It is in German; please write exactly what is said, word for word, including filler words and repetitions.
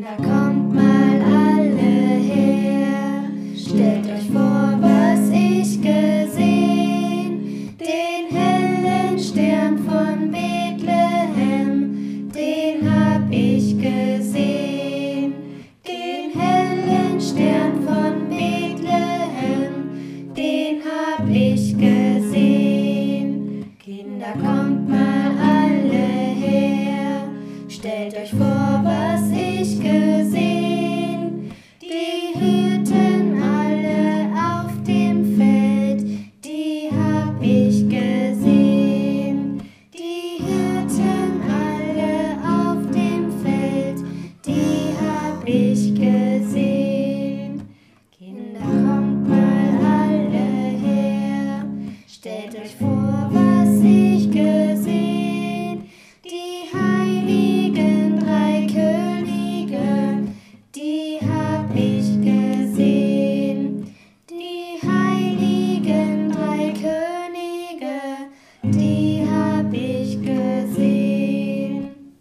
Kinder, kommt mal alle her, stellt euch vor, was ich gesehen, den hellen Stern von Bethlehem, den hab ich gesehen, den hellen Stern von Bethlehem, den hab ich gesehen. Kinder, kommt mal alle her, stellt euch vor, was ich gesehen.